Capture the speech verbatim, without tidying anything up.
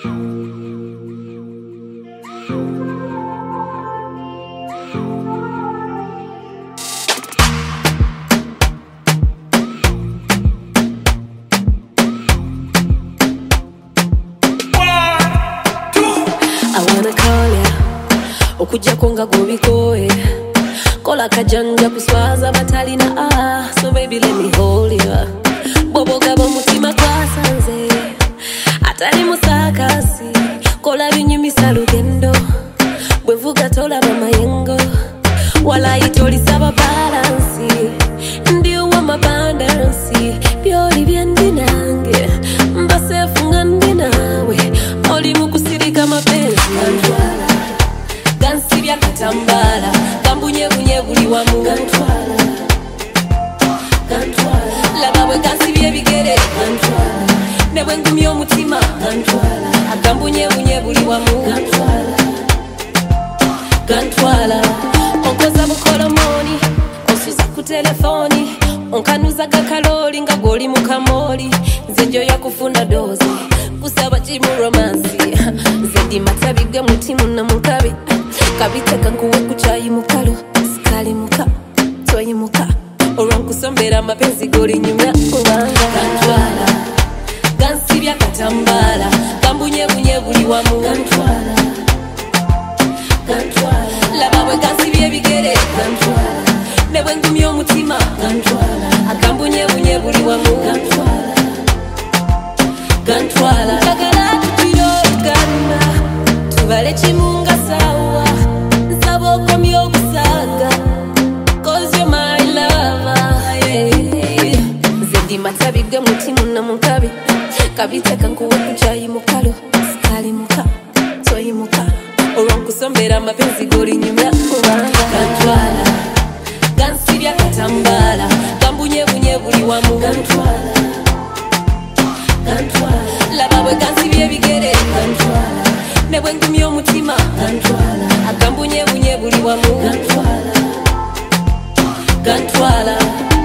Okuja konga gobikoe Kola kajanja kuswaza batalina ah So baby let me hold you Bobo gabo mutima kwa sanze Atali musakasi Kola binyumisa lugendo Bwevuga tola mama yengo Wala itoli saba balansi Ndiyo wa mabandansi Byoli byendi nange Mbase funga ndi nawe Oli mukusirika mapenzi Kantwala Gansibya katambala Kambunye bunye buli wamu Kantwala Kantwala Labawe gansibye bigere Kantwala Newe ngumyo mutima Kantwala Akambunye bunye buli wamu Kantwala Kantwala Onkoza bukola moni Onsuza ku telefoni Onkanuza kakaloli nga goli mukamoli Nzenjo ya kufuna dozi Kusaba chimu romansi Zendi matabige mutimu na mukabi Kabiteka nkuwe kuchayi mukalo Sikali muka, toyi muka Orang kusombera mapenzi goli nyumya kubanga Kantwala Gansibya katambala Kambunye bunye buli wamu Kantwala Kantwala Labawe gansibye bigere Kantwala Newe ngumyo mutima Kantwala Akambunye bunye buli wamu Kantwala Kantwala Kagala tutuyogana Tubale chimunga sawa Nsabo komyo kusanga Cause you're my lover yeah. Zendi matabige mutimu na munkabi Kabiteka nkuwe kuchayi mukalo Sikali muka, toyi muka Orang kusombera mapenzi goli nyumya kubanga Kantwala Gansibya katambala Kambunye bunye buli wamu Kantwala Kantwala Labawe gansibye bigere Kantwala Newe ngumyo mutima Kantwala Akambunye bunye buli wamu Kantwala Kantwala